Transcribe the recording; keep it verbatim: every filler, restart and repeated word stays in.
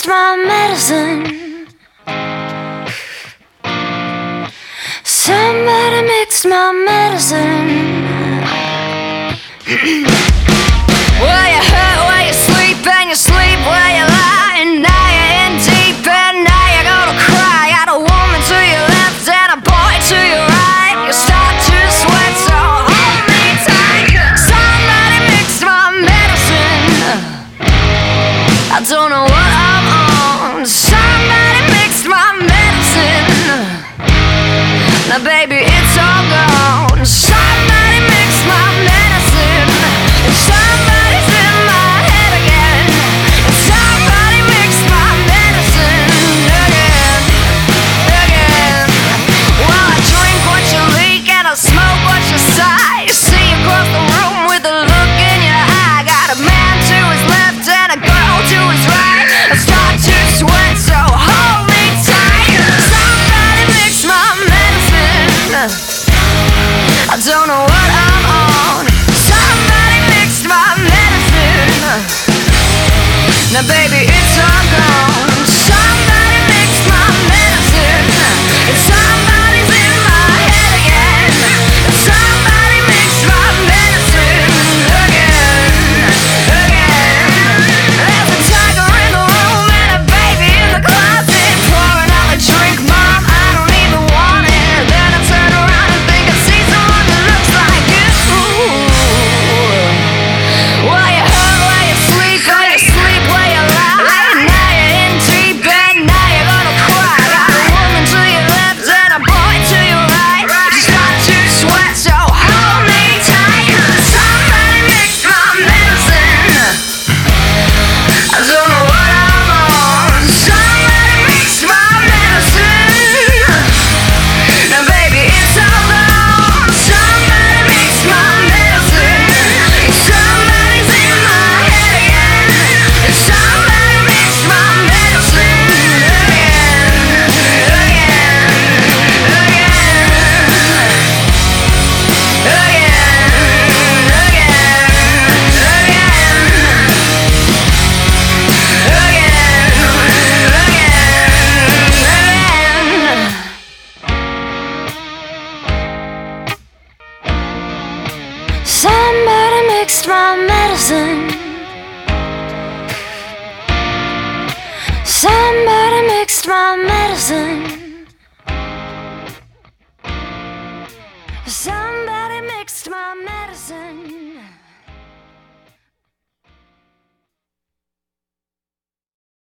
mixed my medicine. Somebody mixed my medicine. Well, you hurt while you sleep, and you sleep while you lie, and now you're in deep, and now you're gonna cry. Got a woman to your left and a boy to your right. You start to sweat, so hold me tight. Somebody mixed my medicine. I don't know what I'm on. Somebody mixed my medicine. Now baby, it's all gone. Somebody mixed my medicine. And somebody's in my head again. And somebody mixed my medicine again, again. Well, I drink what you leak and I smoke what you sigh. You see across the room with a look in your eye. Got a man to his left and a girl to his right. I start to sweat, so hold me tight. Somebody mixed my medicine. I don't know what I'm on. Somebody mixed my medicine. Now baby, it's all gone. Somebody mixed my medicine. And somebody's in my head again. And somebody mixed my medicine again, again. There's a tiger in the room and a baby in the closet. Pour another drink, mom, I don't even want it. Then I turn around and think I see someone that looks like you. Well, you hurt while you sleep, while you sleep while you lie. Now you're in deep and now you're gonna cry. Got a woman to your left and a boy to your right. You start to sweat, so hold me tight. Somebody mixed my medicine. I don't know what I'm on. Somebody mixed my medicine. Now baby, it's all gone. Somebody mixed my medicine. Somebody's in my head again. And somebody mixed my medicine again, again, somebody mixed my medicine. Somebody mixed my medicine.